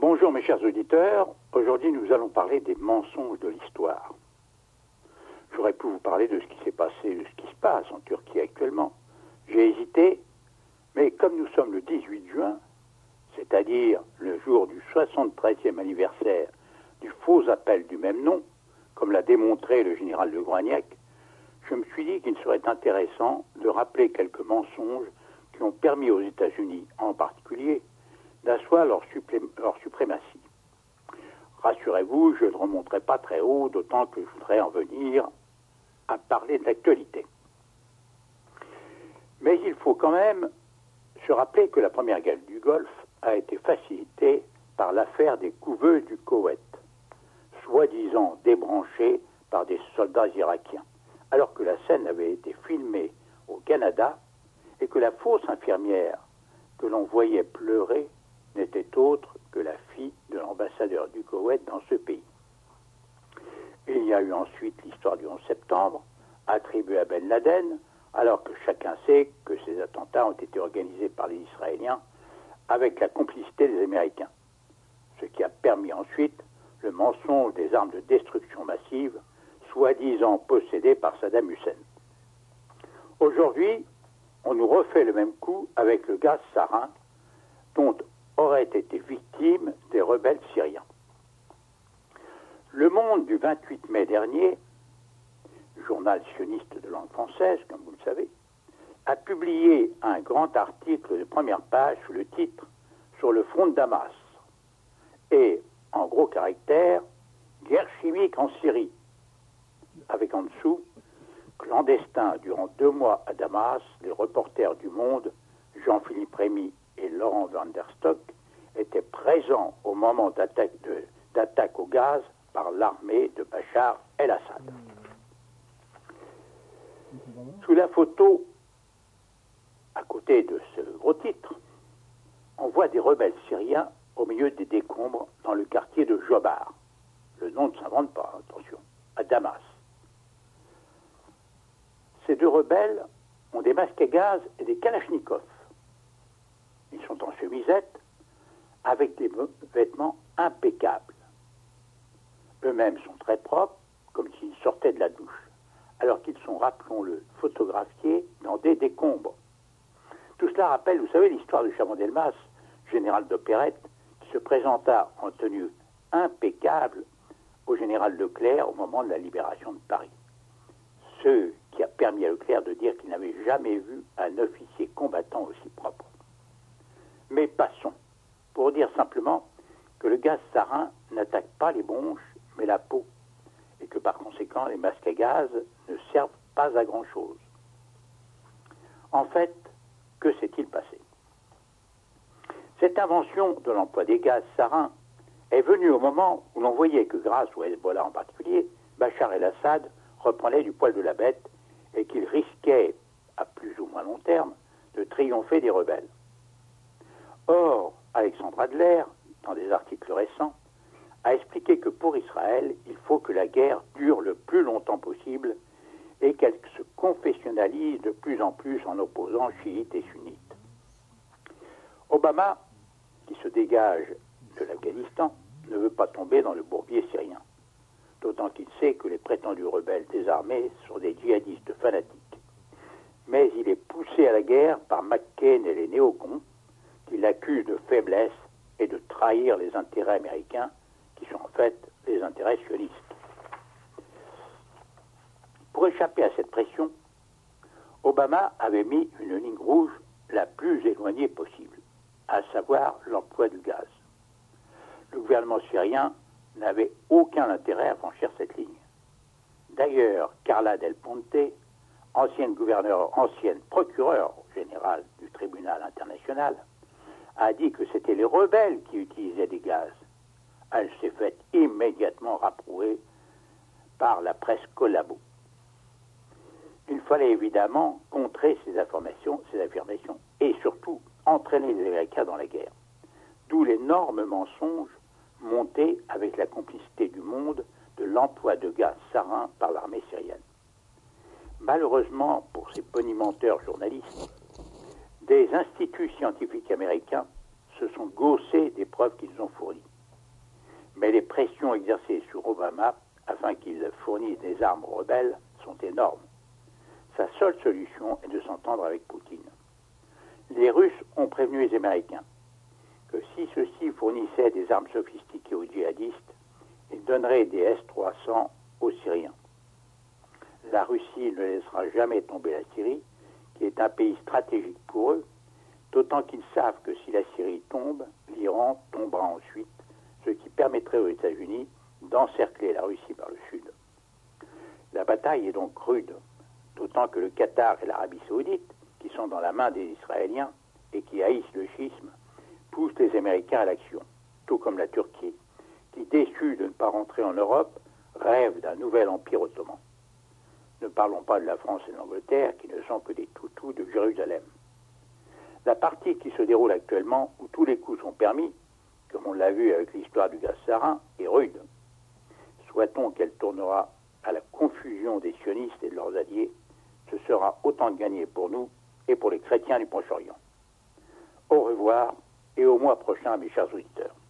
Bonjour mes chers auditeurs, aujourd'hui nous allons parler des mensonges de l'histoire. J'aurais pu vous parler de ce qui s'est passé, de ce qui se passe en Turquie actuellement. J'ai hésité, mais comme nous sommes le 18 juin, c'est-à-dire le jour du 73e anniversaire du faux appel du même nom, comme l'a démontré le général de Grognac, je me suis dit qu'il serait intéressant de rappeler quelques mensonges qui ont permis aux États-Unis en particulier d'asseoir leur suprématie. Rassurez-vous, je ne remonterai pas très haut, d'autant que je voudrais en venir à parler de l'actualité. Mais il faut quand même se rappeler que la première guerre du Golfe a été facilitée par l'affaire des couveuses du Koweït, soi-disant débranchées par des soldats irakiens, alors que la scène avait été filmée au Canada et que la fausse infirmière que l'on voyait pleurer n'était autre que la fille de l'ambassadeur du Koweït dans ce pays. Il y a eu ensuite l'histoire du 11 septembre, attribuée à Ben Laden, alors que chacun sait que ces attentats ont été organisés par les Israéliens avec la complicité des Américains, ce qui a permis ensuite le mensonge des armes de destruction massive, soi-disant possédées par Saddam Hussein. Aujourd'hui, on nous refait le même coup avec le gaz sarin, dont auraient été victimes des rebelles syriens. Le Monde du 28 mai dernier, journal sioniste de langue française, comme vous le savez, a publié un grand article de première page sous le titre « Sur le front de Damas » et, en gros caractères, « Guerre chimique en Syrie », avec en dessous « Clandestin durant 2 mois à Damas, les reporters du Monde, Jean-Philippe Rémy et Laurent van der Stock, étaient présents au moment d'attaque au gaz par l'armée de Bachar el-Assad. » Sous la photo, à côté de ce gros titre, on voit des rebelles syriens au milieu des décombres dans le quartier de Jobar. Le nom ne s'invente pas, attention, à Damas. Ces 2 rebelles ont des masques à gaz et des kalachnikovs. Ils sont en chemisette avec des vêtements impeccables. Eux-mêmes sont très propres, comme s'ils sortaient de la douche, alors qu'ils sont, rappelons-le, photographiés dans des décombres. Tout cela rappelle, vous savez, l'histoire de Chaban-Delmas, général d'opérette, qui se présenta en tenue impeccable au général Leclerc au moment de la libération de Paris. Ce qui a permis à Leclerc de dire qu'il n'avait jamais vu un officier combattant aussi propre. Mais passons, pour dire simplement que le gaz sarin n'attaque pas les bronches, mais la peau, et que par conséquent, les masques à gaz ne servent pas à grand-chose. En fait, que s'est-il passé? Cette invention de l'emploi des gaz sarins est venue au moment où l'on voyait que grâce au Hezbollah en particulier, Bachar el-Assad reprenait du poil de la bête et qu'il risquait, à plus ou moins long terme, de triompher des rebelles. Or, Alexandre Adler, dans des articles récents, a expliqué que pour Israël, il faut que la guerre dure le plus longtemps possible et qu'elle se confessionnalise de plus en plus en opposant chiites et sunnites. Obama, qui se dégage de l'Afghanistan, ne veut pas tomber dans le bourbier syrien, d'autant qu'il sait que les prétendus rebelles désarmés sont des djihadistes fanatiques. Mais il est poussé à la guerre par McCain et les néocons, qui l'accusent de faiblesse et de trahir les intérêts américains, qui sont en fait les intérêts sionistes. Pour échapper à cette pression, Obama avait mis une ligne rouge la plus éloignée possible, à savoir l'emploi du gaz. Le gouvernement syrien n'avait aucun intérêt à franchir cette ligne. D'ailleurs, Carla Del Ponte, ancienne procureure générale du tribunal international, a dit que c'était les rebelles qui utilisaient des gaz. Elle s'est faite immédiatement rapprouer par la presse collabo. Il fallait évidemment contrer ces affirmations et surtout entraîner les Américains dans la guerre. D'où l'énorme mensonge monté avec la complicité du monde de l'emploi de gaz sarin par l'armée syrienne. Malheureusement pour ces bonimenteurs journalistes, des instituts scientifiques américains se sont gaussés des preuves qu'ils ont fournies. Mais les pressions exercées sur Obama afin qu'il fournisse des armes aux rebelles sont énormes. Sa seule solution est de s'entendre avec Poutine. Les Russes ont prévenu les Américains que si ceux-ci fournissaient des armes sophistiquées aux djihadistes, ils donneraient des S-300 aux Syriens. La Russie ne laissera jamais tomber la Syrie, qui est un pays stratégique pour eux, d'autant qu'ils savent que si la Syrie tombe, l'Iran tombera ensuite, ce qui permettrait aux États-Unis d'encercler la Russie par le sud. La bataille est donc rude, d'autant que le Qatar et l'Arabie saoudite, qui sont dans la main des Israéliens et qui haïssent le schisme, poussent les Américains à l'action, tout comme la Turquie, qui, déçue de ne pas rentrer en Europe, rêve d'un nouvel empire ottoman. Ne parlons pas de la France et de l'Angleterre, qui ne sont que des toutous de Jérusalem. La partie qui se déroule actuellement, où tous les coups sont permis, comme on l'a vu avec l'histoire du gaz sarin, est rude. Souhaitons qu'elle tournera à la confusion des sionistes et de leurs alliés. Ce sera autant de gagné pour nous et pour les chrétiens du Proche-Orient. Au revoir et au mois prochain, mes chers auditeurs.